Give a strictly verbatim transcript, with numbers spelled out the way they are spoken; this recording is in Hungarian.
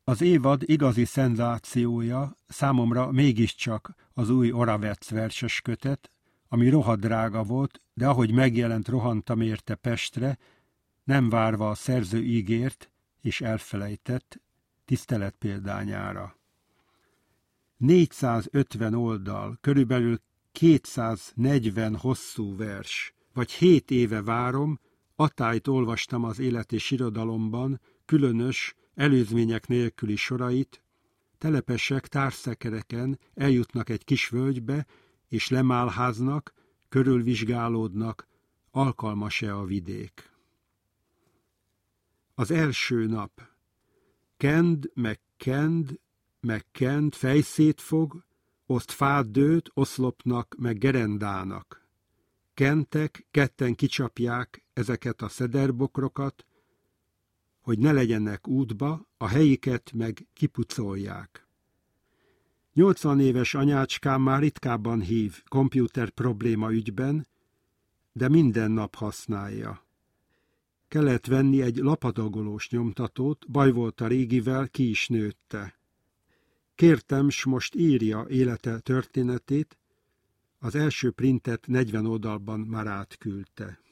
Az évad igazi szenzációja számomra mégiscsak az új Oravec verses kötet, ami rohadt drága volt, de ahogy megjelent, rohantam érte Pestre, nem várva a szerző ígért és elfelejtett tisztelet példányára. négyszázötven oldal, körülbelül kétszáznegyven hosszú vers, vagy hét éve várom, Attályt olvastam az Élet és Irodalomban, különös, előzmények nélküli sorait, telepesek társzekereken eljutnak egy kis völgybe, és lemálháznak, körülvizsgálódnak, alkalmas-e a vidék. Az első nap. Kend, meg kend, meg kend, fejszét fog, oszt fát dőt, oszlopnak, meg gerendának. Kentek, ketten kicsapják ezeket a szederbokrokat, hogy ne legyenek útba, a helyiket meg kipucolják. Nyolcvan éves anyácskám már ritkábban hív komputer probléma ügyben, de minden nap használja. Kellett venni egy lapadagolós nyomtatót, baj volt a régivel, ki is nőtte. Kértem, s most írja élete történetét, az első printet negyven oldalban már átküldte.